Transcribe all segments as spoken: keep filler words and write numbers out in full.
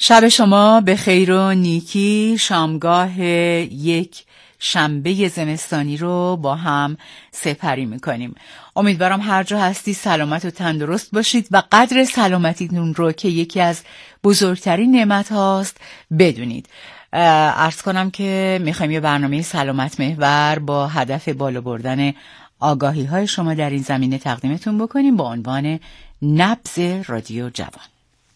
شب شما به خیر و نیکی. شامگاه یک شنبه زمستانی رو با هم سپری میکنیم. امیدوارم هر جا هستی سلامت و تندرست باشید و قدر سلامتیتون رو که یکی از بزرگترین نعمت هاست بدونید. عرض کنم که میخوایم یه برنامه سلامت محور با هدف بالا بردن آگاهی های شما در این زمینه تقدیمتون بکنیم با عنوان نبض رادیو جوان.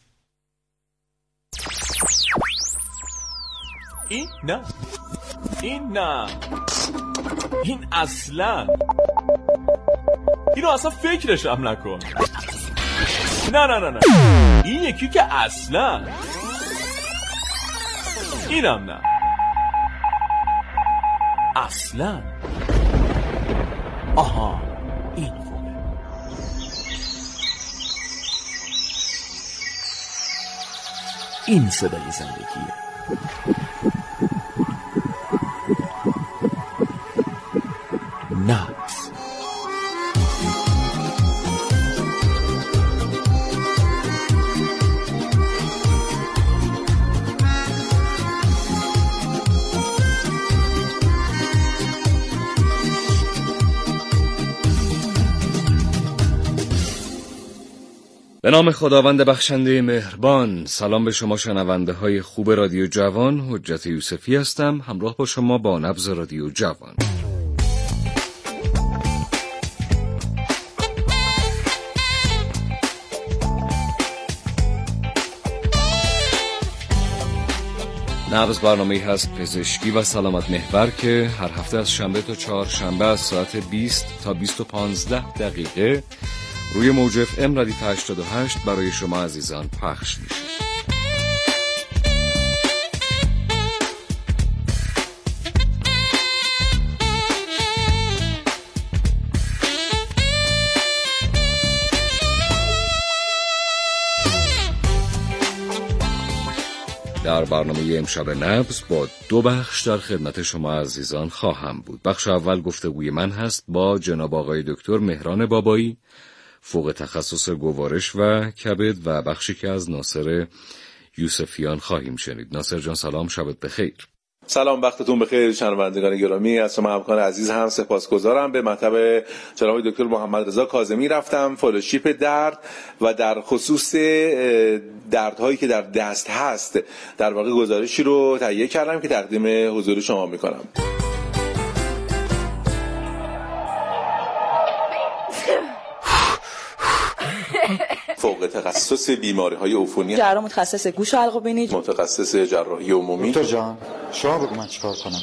این نه، این نه، این اصلا، اینو اصلا فکرش هم نکن. نه نه نه نه، این یکی که اصلا، اینم نه، اصلا. آها، این خوبه. این صدای زندگیه. نبض. به نام خداوند بخشنده مهربان. سلام به شما شنونده های خوب رادیو جوان. حجت یوسفی هستم، همراه با شما با نبض رادیو جوان. نبض برنامه‌ای هست پزشکی و سلامت محور که هر هفته از شنبه تا چهارشنبه از ساعت بیست تا بیست و پانزده دقیقه روی موج اف ام ردیف هشتاد و هشت برای شما عزیزان پخش میشه. در برنامه امشب نبض با دو بخش در خدمت شما عزیزان خواهم بود. بخش اول گفتگوی من هست با جناب آقای دکتر مهران بابایی، فوق تخصص گوارش و کبد، و بخشی که از ناصر یوسفیان خواهیم شنید. ناصر جان سلام، شبت بخیر. سلام، وقتتون بخیر شنوندگان گرامی. از شما همکار عزیز هم سپاسگزارم. به مطب جناب دکتر محمد رضا کاظمی رفتم، فالوشیپ درد و در خصوص دردهایی که در دست هست در واقع گزارشی رو تهیه کردم که تقدیم حضور شما میکنم. فوق تخصص بیماری‌های عفونی، جراح متخصص گوش و حلق و بینی، متخصص جراحی عمومی. دکتر جان شما بگو من چیکار کنم؟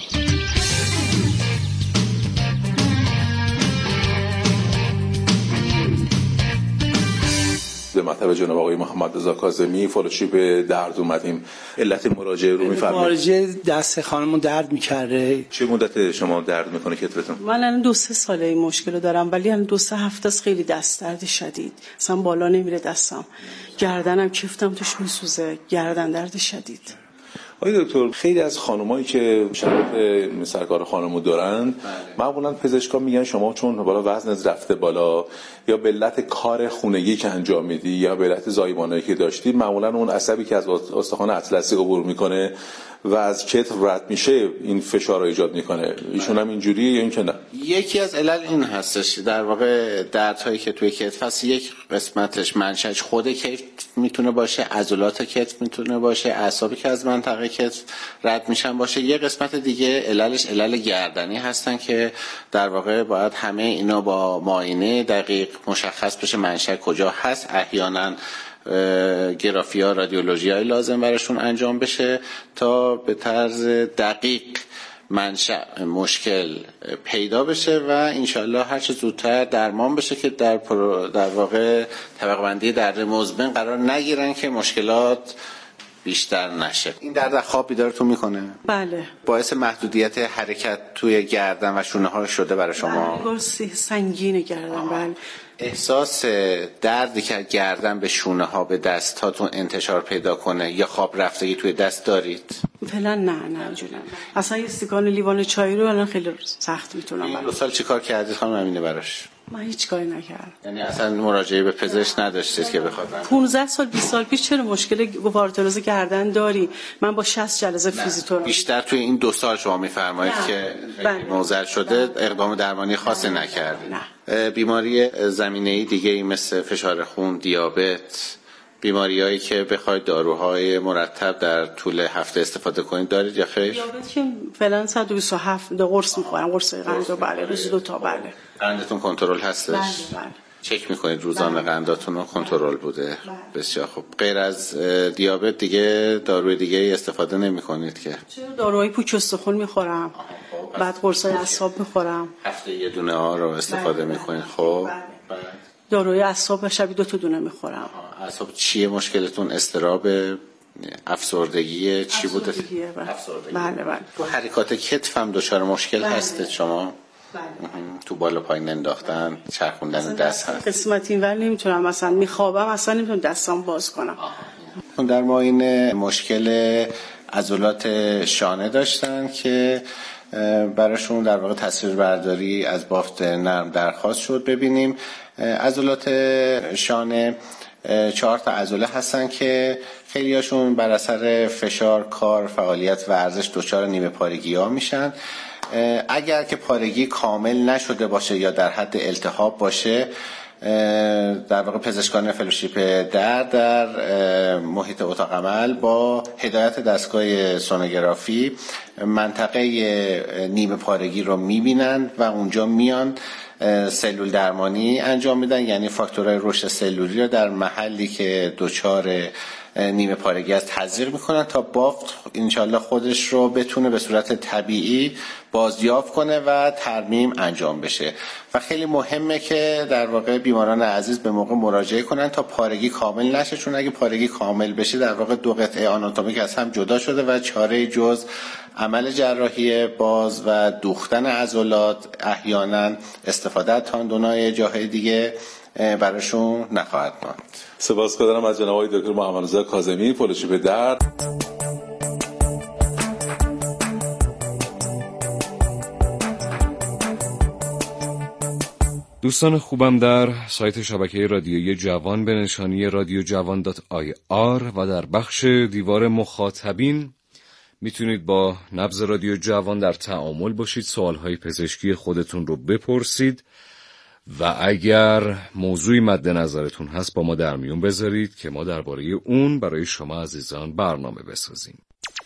به مطب جناب آقای محمد رضا کاظمی فالوشیپ درد اومدیم. علت مراجعه رو می‌فرمایید؟ مراجعه دست خانمو درد می‌کرده. چه مدت شما درد می‌کنه کتفتون؟ من الان دو سه ساله این مشکل دارم، ولی الان دو سه هفته است خیلی دست درد شدید. اصلا بالا نمیره دستم. گردنم کفتم توش میسوزه، گردن درد شدید. آقای دکتر، خیلی از خانمایی که شرایط سرکار خانمو دارن معمولا پزشکا میگن شما چون بالا وزنت رفته بالا یا به علت کار خونگی که انجام میدی یا به علت زایمانایی که داشتی، معمولا اون عصبی که از استخوان اطلسی عبور میکنه و از کتف رد میشه این فشار رو ایجاد میکنه. ایشون هم اینجوریه یا این که نه؟ یکی از علل این هستش در واقع دردهایی که توی کتف هست، یک قسمتش منشأش خود کتف میتونه باشه، عضلات کتف میتونه باشه، اعصابی که از منطقه کتف رد میشن باشه. یه قسمت دیگه عللش علل گردنی هستن که در واقع باید همه اینا با معاینه دقیق مشخص بشه منشأ کجا هست. احیانا گرافی ها رادیولوژی های لازم براشون انجام بشه تا به طرز دقیق منشأ مشکل پیدا بشه و انشالله هر چه زودتر درمان بشه که در در واقع طبقه بندی درد مزمن قرار نگیرن که مشکلات بیشتر نشه. این درد خواب بیدارتون میکنه؟ بله. باعث محدودیت حرکت توی گردن و شونه ها شده برای شما؟ بله، سنگین گردن. بله. احساس دردی که گردن به شونه ها به دست هاتون انتشار پیدا کنه یا خواب رفتگی توی دست دارید؟ فعلا نه نه اینجوری. اصلا یه استکان لیوان چای رو الان خیلی سخت میتونم. این دو سال چیکار کردید خانم امینه براش؟ من هیچ کاری نکردم. یعنی اصلا مراجعه به پزشک نداشتید که بخواد؟ پانزده سال بیست سال پیش چرا مشکل واردروز گردن داری؟ من با شصت جلسه فیزیوتراپی. بیشتر توی این دو سال شما میفرمایید که موزل شده، اقدام درمانی خاصی نکردید؟ نه. بیماری زمینه‌ای دیگه‌ای مثل فشار خون، دیابت، بیماریایی که بخواید داروهای مرتب در طول هفته استفاده کنید دارید یا خیر؟ دیابت که فعلا صد و بیست و هفت دو قرص میخورم، قرص قند بله روزی دو تا بله. قندتون کنترل هستش؟ بله بله. چک میکنید روزانه قنداتون رو کنترل بوده؟ بله. بسیار خوب. غیر از دیابت دیگه داروی دیگه استفاده نمیکنید که؟ چرا داروهای پوک استخوان میخورم، بعد قرصای اعصاب میخورم. هفته یه دونه ها رو استفاده میکنید؟ خب بله. داروی اعصاب شبی دو تا دونه میخورم. اعصاب چیه مشکلتون؟ اضطراب، افسردگی، چی بوده؟ افسردگیه بله. افسردگی. بله بله. تو حرکات کتف هم دچار مشکل بله. هستید شما؟ بله. تو بالا پایین انداختن، چرخوندن دست هست؟ قسمت اینور نمیتونم، مثلا میخوابم اصلا نمیتونم دستام باز کنم. در ما این مشکل عضلات شانه داشتن که براشون در واقع تصویربرداری از بافت نرم درخواست شد. ببینیم عضلات شانه چهار تا عضله هستن که خیلیاشون بر اثر فشار، کار، فعالیت، ورزش دچار نیمه پارگی ها میشن. اگر که پارگی کامل نشده باشه یا در حد التهاب باشه، در واقع پزشکان فلوشیپ درد در محیط اتاق عمل با هدایت دستگاه سونوگرافی منطقه نیمه پارگی رو میبینن و اونجا میان سلول درمانی انجام میدن، یعنی فاکتورهای رشد سلولی رو در محلی که دچار نیمه پارگی است تزریق میکنن تا بافت انشالله خودش رو بتونه به صورت طبیعی بازیافت کنه و ترمیم انجام بشه. و خیلی مهمه که در واقع بیماران عزیز به موقع مراجعه کنن تا پارگی کامل نشه، چون اگه پارگی کامل بشه در واقع دو قطعه آناتومیک از هم جدا شده و چاره جز عمل جراحی باز و دوختن عضلات، احیانا استفاده از تاندونای جاهای دیگه براشون نخواهد ماند. سپاسگزارم از جناب آقای دکتر محمدرضا کاظمی، فلوشیپ درد. دوستان خوبم، در سایت شبکه رادیویی جوان به نشانی رادیو جوان دات آی آر و در بخش دیوار مخاطبین میتونید با نبض رادیو جوان در تعامل باشید، سوالهای پزشکی خودتون رو بپرسید و اگر موضوعی مد نظرتون هست با ما در میون بذارید که ما درباره اون برای شما عزیزان برنامه بسازیم.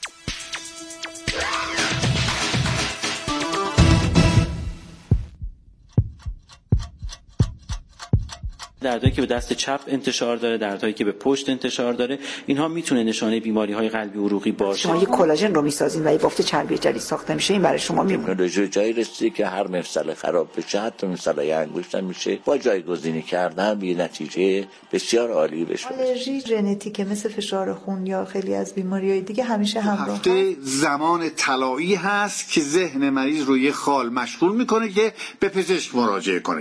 دردهایی که به دست چپ انتشار داره، دردهایی که به پشت انتشار داره، اینها میتونه نشانه بیماری‌های قلبی عروقی باشه. شما یه کلاژن رو میسازین و یه بافت چربی جدید ساخته میشه، این برای شما میمونه. تکنولوژی جایی رسیده که هر مفصل خراب بشه، حتی مفصل انگشت هم میشه با جایگزینی کردن به نتیجه بسیار عالی بشه. آلرژی ژنتیک مثل فشار خون یا خیلی از بیماری‌های دیگه همیشه همراه. هفته زمان طلایی هست که ذهن مریض رو یه خال مشغول میکنه که به پزشک مراجعه کنه.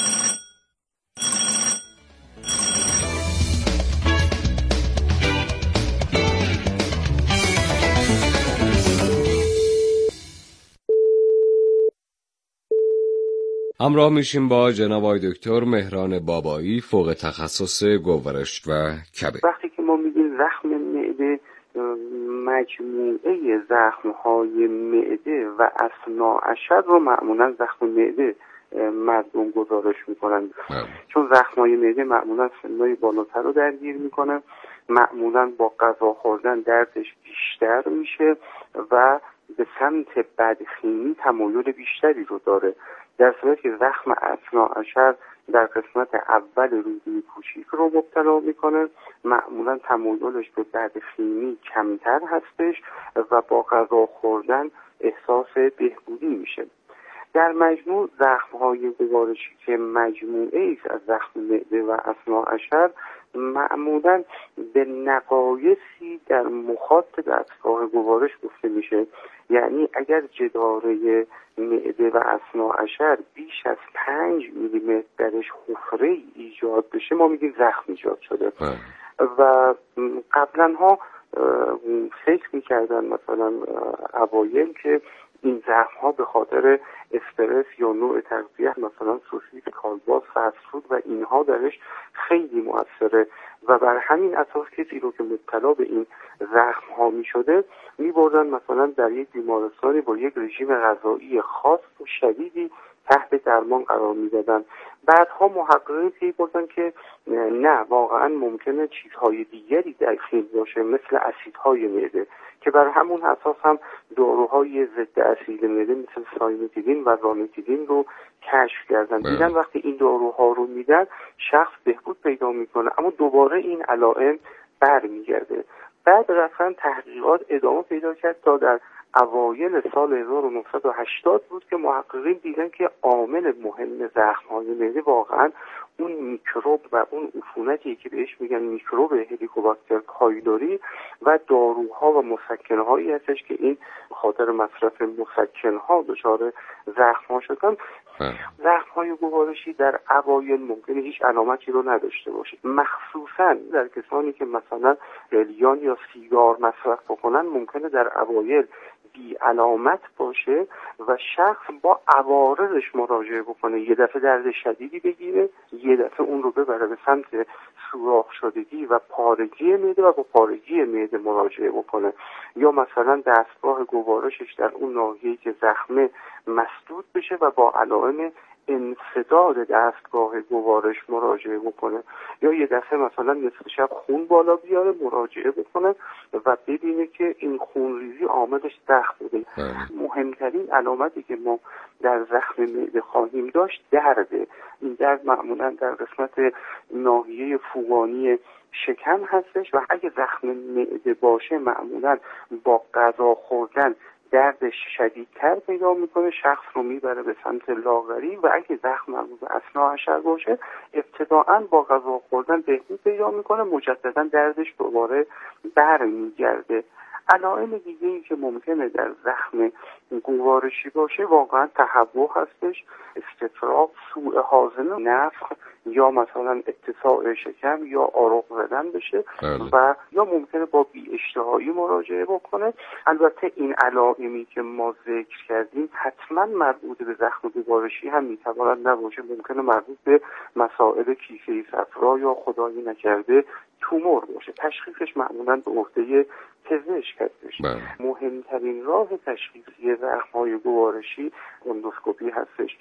همراه میشیم با جناب آقای دکتر مهران بابایی، فوق تخصص گوارش و کبد. وقتی که ما میگیم زخم معده، مجموعه زخم‌های معده و اثناءالعشر رو معمولا زخم معده مردم گزارش میکنن، چون زخم‌های معده معمولا سنای بالاتر رو درگیر میکنه، معمولا با غذا خوردن دردش بیشتر میشه و به سمت بدخیمی تمایل بیشتری رو داره، در صورتی که زخم اثناءالعشر در قسمت اول روده کوچیک رو مبتلا میکنه، معمولا تمایلش به بدخیمی کمتر هستش و با غذا خوردن احساس بهبودی میشه. در مجموع زخم‌های گوارشی که مجموعه ایست از زخم معده و اثناءالعشر معمولا به نقایصی در مخاط دستگاه گوارش گفته میشه، یعنی اگر جداره معده و اثناءالعشر بیش از پنج میلیمتر درش حفره ایجاد بشه ما میگیم زخم ایجاد شده. و قبلا ها فکر میکردن مثلا اوایل که این زخم ها به خاطر استرس یا نوع تغذیه مثلا سوسیس، کالباس، فست فود و اینها درش خیلی مؤثره و بر همین اساس کسی رو که مبتلا به این زخم ها می شده می بردن مثلا در یک بیمارستانی با یک رژیم غذایی خاص و شدیدی تحت درمان قرار می دادن. بعدها محققین پی بردن که نه، واقعا ممکنه چیزهای دیگری داخل باشه مثل اسیدهای معده که بر همون اساس هم داروهای ضد اسید معده مثل سایمتیدین و رامتیدین رو کشف کردن. دیدن وقتی این داروها رو میدن شخص بهبود پیدا میکنه اما دوباره این علائم برمیگرده. بعد رفتن تحقیقات ادامه پیدا کرد تا در اوایل سال هزار و نهصد و هشتاد بود که محققین دیدن که عامل مهم زخم‌های معده واقعا اون میکروب و اون عفونتی که بهش میگن میکروب هلیکوباکتر پایلوری و داروها و مسکن‌هایی هستش که این خاطر مصرف مسکن‌ها دچار زخم‌ها شدن. زخم‌های گوارشی در اوایل ممکنه هیچ علامتی رو نداشته باشه، مخصوصا در کسانی که مثلا قلیان یا سیگار مصرف بکنن ممکنه در اوایل بی علامت باشه و شخص با عوارضش مراجعه بکنه، یه دفعه درد شدیدی بگیره، یه دفعه اون رو ببره به سمت سوراخ شدگی و پارگی معده و با پارگی معده مراجعه بکنه، یا مثلا دستگاه گوارشش در اون ناحیه‌ای که زخمه مسدود بشه و با علائم انسداد دستگاه گوارش مراجعه بکنه، یا یه دفعه مثلا نصف شب خون بالا بیاره مراجعه بکنه و ببینه که این خونریزی عاملش زخم بوده. مهمترین علامتی که ما در زخم معده خواهیم داشت درده. این درد معمولا در قسمت ناحیه فوقانی شکم هستش و اگه زخم معده باشه معمولا با غذا خوردن دردش شدیدتر پیدا میکنه، شخص رو میبره به سمت لاغری و اگه زخم مربوط به اثناء حشر باشه ابتداعا با غذا خوردن بهبود پیدا میکنه، مجددا دردش دوباره برمیگرده. علائم دیگه‌ای که ممکنه در زخم گوارشی باشه واقعا تهوع هستش، استفراغ، سوء هاضمه، نفخ یا مثلا اتساع شکم یا آرق زدن بشه و یا ممکنه با بی اشتهایی مراجعه بکنه. البته این علائمی که ما ذکر کردیم حتما مربوط به زخم گوارشی هم میتواند نباشه، ممکنه مربوط به مسائل کیسه صفرا یا خدایی نکرده تومور باشه. تشخیصش معمولا به عهده پزشک هستش. مهمترین راه تشخیصی زخم‌های گوارشی اندوسکوپی هستش.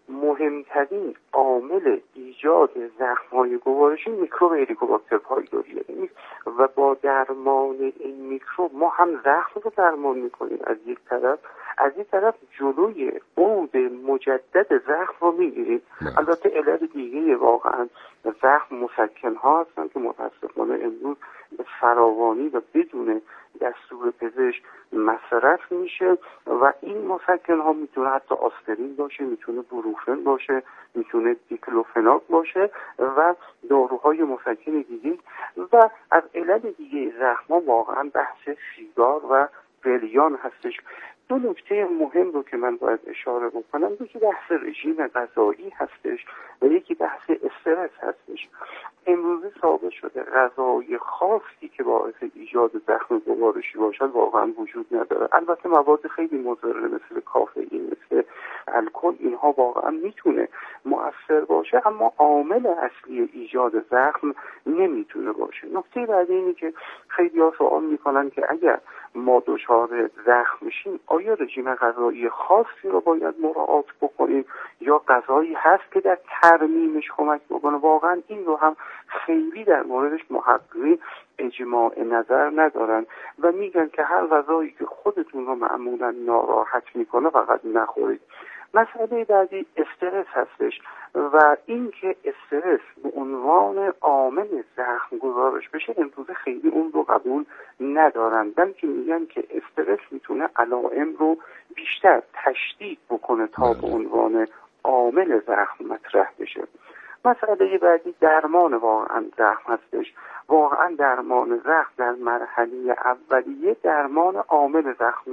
مهمترین عامل ایجاد زخم‌های گوارشی میکروب هلیکوباکتر پایلوریه و با درمان این میکروب ما هم زخم رو درمان میکنیم از یک طرف، از یک طرف جلوی عود مجدد زخم رو میگیریم. البته علت دیگه واقعا زخم مسکن‌ها هستن که متاسفانه امروز فراوانی و بدون دستور پزشک مصرف میشه و این مسکن‌ها میتونه حتی آسپرین باشه، میتونه بروفن باشه، میتونه دیکلوفناک باشه و داروهای مسکن دیگه. و از علت دیگه زخم‌ها واقعا بحث سیگار و قلیان هستش. دو نکته مهم رو که من باید اشاره بکنم، یکی بحث رژیم غذایی هستش و یکی بحث استرس هستش. امروزه ثابت شده غذای خاصی که باعث ایجاد زخم گوارشی باشد واقعا وجود نداره. البته مواد خیلی مضر مثل کافئین، مثل الکل، اینها واقعا میتونه مؤثر باشه اما عامل اصلی ایجاد زخم نمیتونه باشه. نکته بعدی اینه که خیلی ها سوال میکنن که اگر ما دچار زخم میشیم آیا رژیم غذایی خاصی رو باید مراعات بکنیم یا غذایی هست که در ترمیمش کمک بکنه؟ واقعا این رو هم خیلی در موردش محققین اجماع نظر ندارن و میگن که هر غذایی که خودتون رو معمولا ناراحت میکنه فقط نخورید. مسئله بعدی استرس هستش و اینکه استرس به عنوان عامل زخم گزارش بشه امروزه خیلی اون رو قبول ندارن، بلکه میگن که استرس میتونه علائم رو بیشتر تشدید بکنه تا به عنوان عامل زخم مطرح بشه. مسئله بعدی درمان واقعا زخم هستش. واقعا درمان زخم در مرحله اولیه درمان عامل زخم.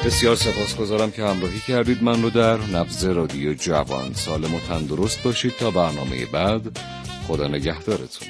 بسیار سپاسگزارم که همراهی کردید من رو در نبض رادیو جوان. سالم و تندرست باشید تا برنامه بعد. خدا نگهدارتون.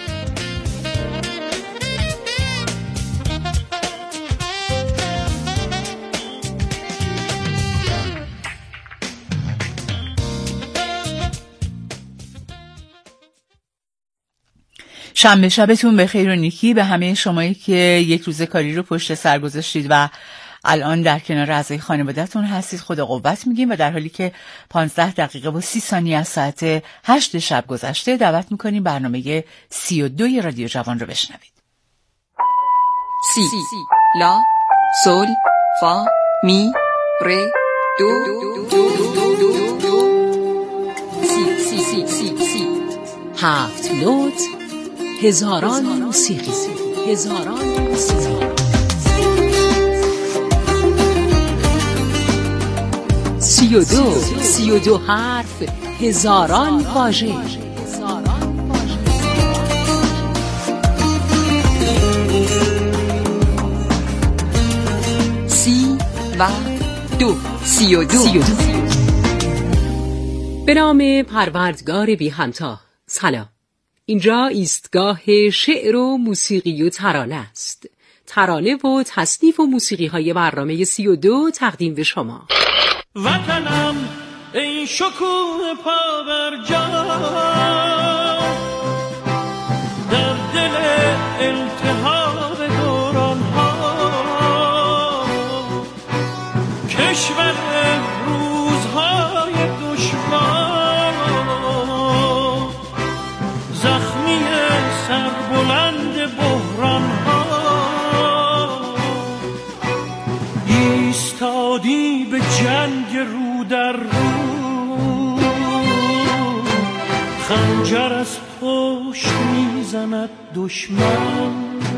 شنبه شبتون به خیر و نیکی. به همه شمایی که یک روز کاری رو پشت سر گذاشتید و الان در کنار اعضای خانواده‌تون هستید خدا قوت میگیم و در حالی که پانزده دقیقه و سی ثانیه از ساعت هشت شب گذشته دعوت میکنیم برنامه سی و دوی رادیو جوان رو بشنوید. سی لا سول فا می ره دو سی سی سی سی سی هفت نوت هزاران موسیقی هزاران موسیقی سی و دو سی و دو حرف هزاران واژه سی و دو سی و دو به نام پروردگار بی همتا. سلام، اینجا ایستگاه شعر و موسیقی و ترانه است. ترانه و تصنیف و موسیقی های برنامه سی و دو تقدیم به شما. وطنم ای شکوه پا بر جا، در دل التهاب دوران ها، کشور روزهای دشوار، زخمی سربلند بحران ها، ایستادی به جنگ رو در رو، خنجر از پشت میزند دشمن،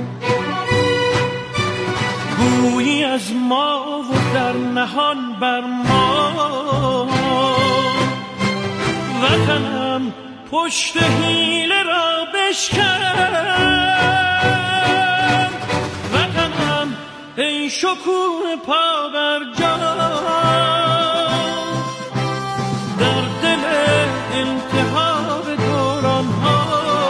گویی از ما و در نهان بر ما، وطنم پشت حیله را بشکن، وطنم ای شکوه پا بر جا، در دل التهاب دوران ها،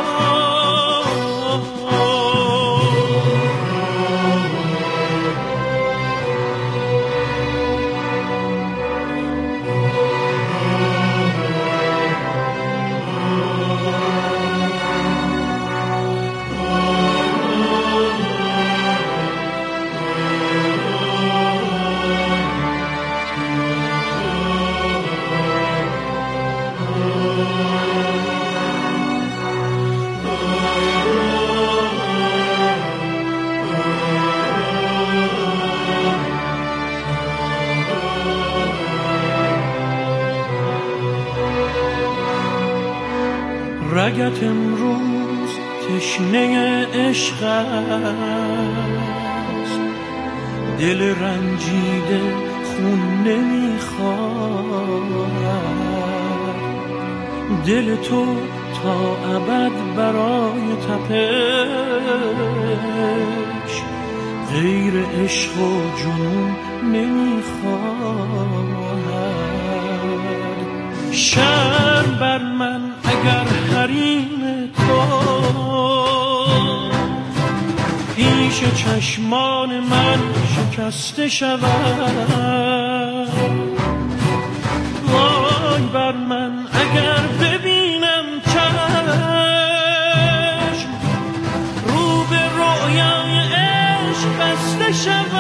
رگت امروز تشنه عشق است، دل رنجیده خون نمیخواد، دل تو تا ابد برای تپش غیر عشق و جنون نمیخواد. شرم بر من اگر حریم تو پیش چشمان من شکسته شود، وای بر من اگر ببینم چشم رو به رویای عشق بسته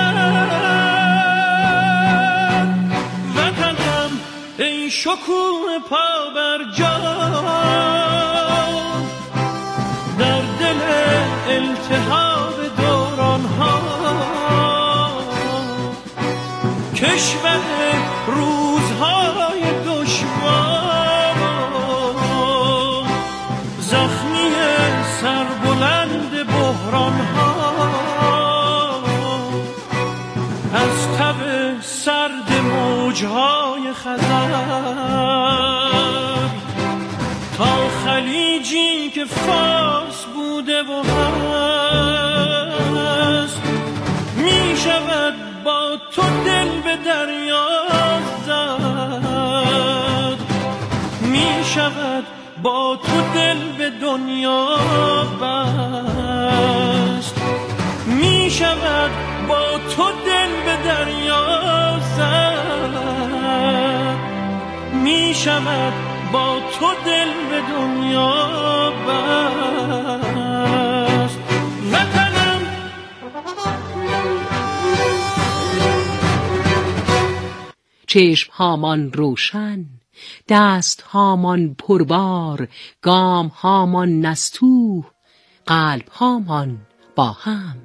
شود، وطنم ای شکوه پا بر جا، در دل التهاب دوران ها، کشور روزهای دشوار، زخمی سربلند بحران ها، از تب سرد موجهای خزر تا خلیجی که فارس بوده و هست، می شود با تو دل به دریا زد، می شود با تو دل به دنیا بست، می شود با تو دل به دریا زد، می شود با تو دل به دنیا بست. وطنم چشم هامان روشن، دست هامان پربار، گام هامان نستوه، قلب هامان با هم.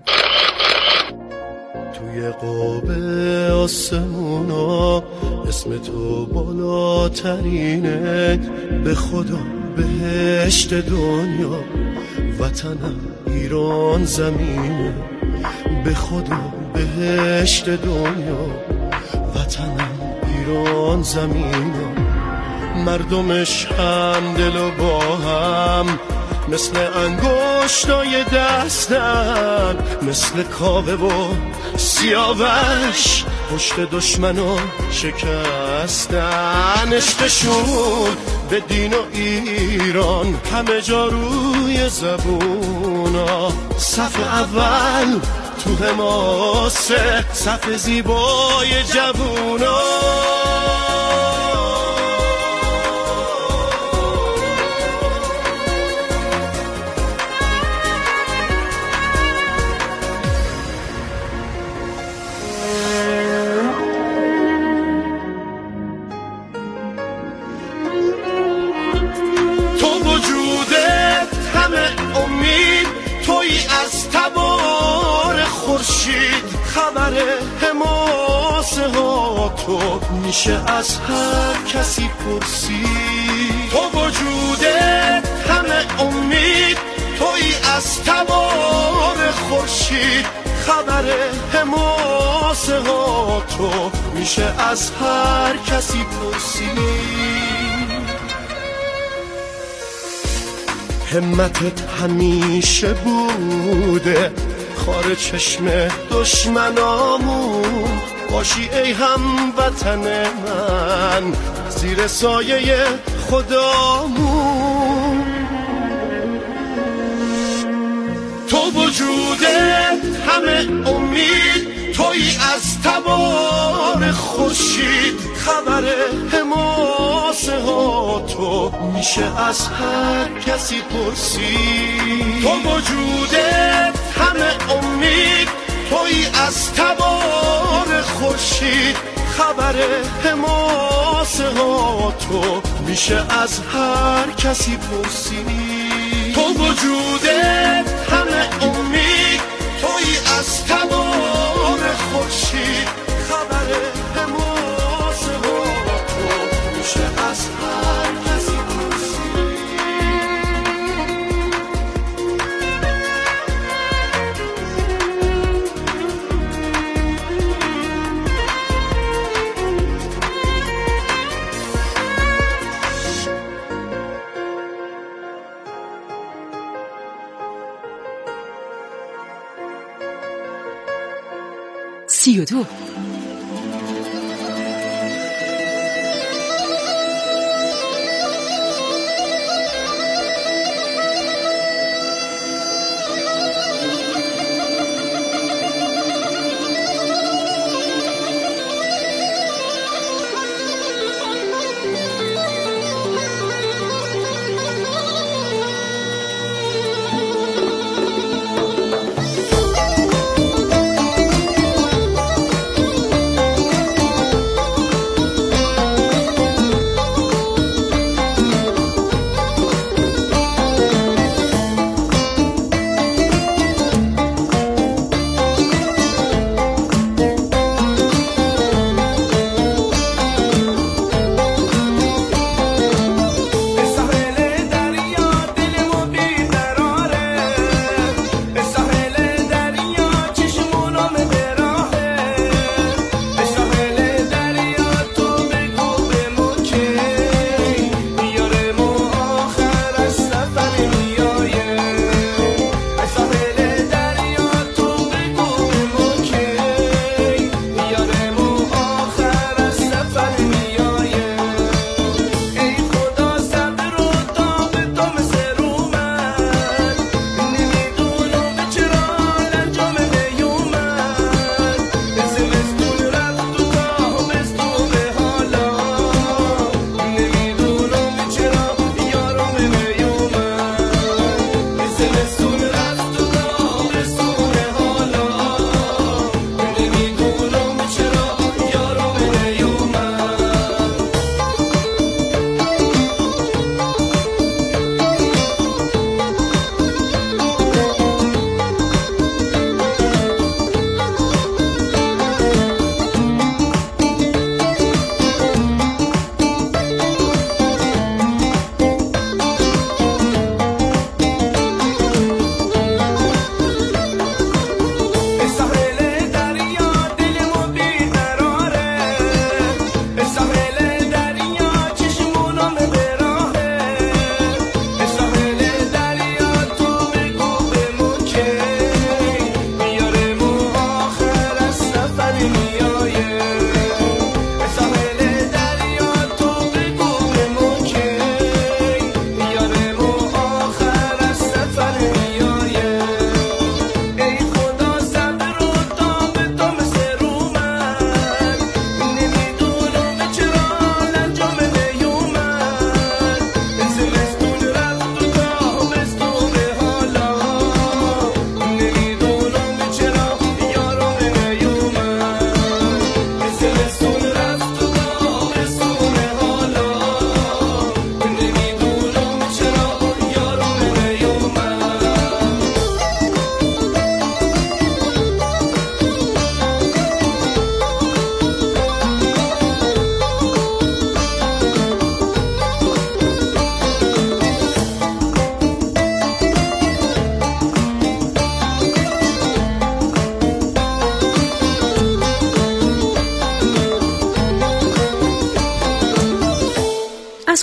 توی قاب آسمونا اسم تو بالاترینه، به خدا بهشت دنیا وطنم ایران زمینه، به خدا بهشت دنیا وطنم ایران زمینه. مردمش هم دل و با هم، مثل انگشتای دستن، مثل کاوه و سیاوش پشت دشمنو شکستن. عشقشون به دین و ایران همه جا روی زبونا، صف اول تو حماسه، صف زیبای جوونا. خبر حماسه ها تو میشه از هر کسی پرسید، تو وجودت همه امید، توی از تبار خورشید. خبر حماسه ها تو میشه از هر کسی پرسید. همتت همیشه بوده خار چشم دشمنامون، باشی ای هموطن من زیر سایه خدامون. تو وجودت همه امید، توی از تبار خورشید. خبر حماسه ها تو میشه از هر کسی پرسید، تو وجودت همه امید، توی از تبار خورشید. خبر حماسه ها تو میشه از هر کسی پرسید، تو وجودت همه امید، توی از تبار خورشید. خبر حماسه ها تو میشه از هر کسی پرسید. سی و دو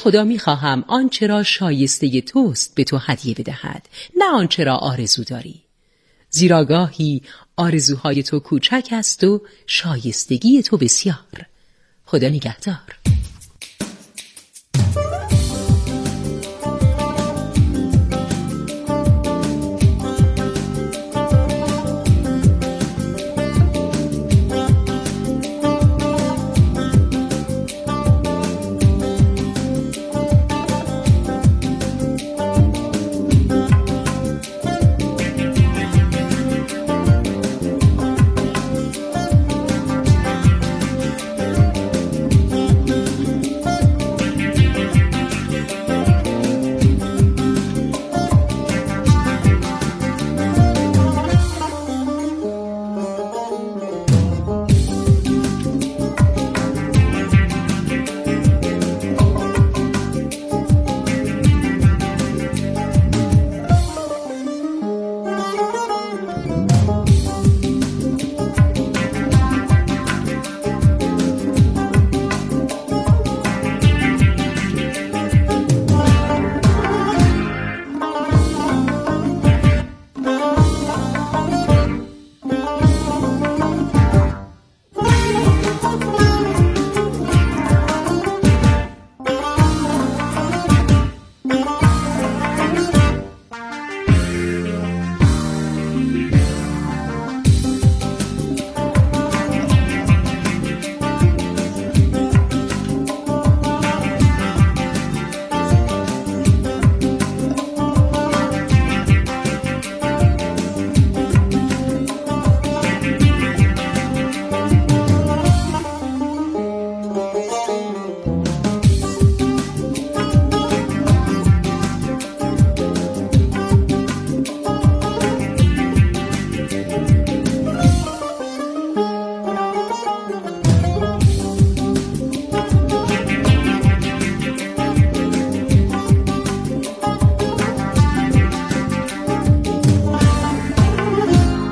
خدا میخواهم آنچه را شایسته توست به تو هدیه بدهد، نه آنچه را آرزو داری. زیرا گاهی آرزوهای تو کوچک است و شایستگی تو بسیار. خدا نگهدار.